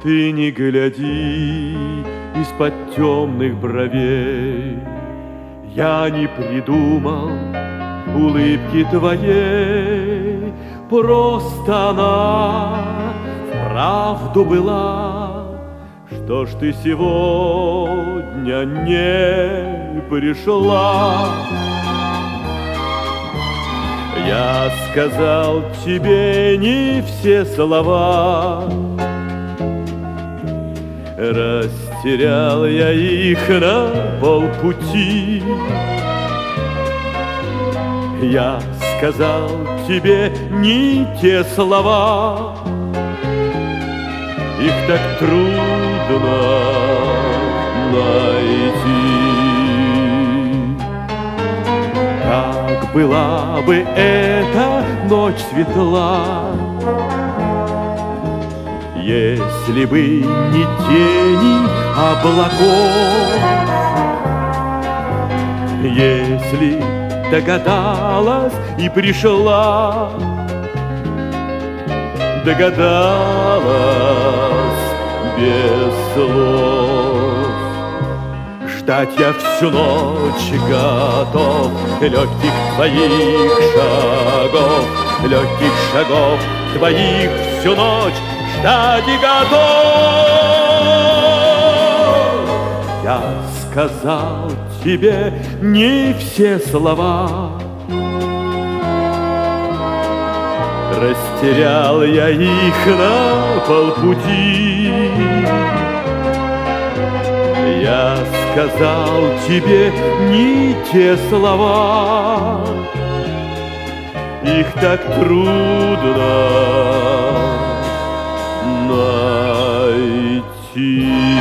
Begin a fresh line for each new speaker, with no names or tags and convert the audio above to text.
Ты не гляди из-под темных бровей, я не придумал улыбки твоей, просто она вправду была. Что ж ты сегодня не пришла? Я сказал тебе не все слова, растерял я их на полпути. Я сказал тебе не те слова, их так трудно найти. Как была бы эта ночь светла, если бы не тени облаков, если догадалась и пришла, догадалась без слов. Ждать я всю ночь готов легких твоих шагов, легких шагов твоих всю ночь ждать и готов. Я сказал тебе не все слова, растерял я их на полпути. Я сказал тебе не те слова, их так трудно найти.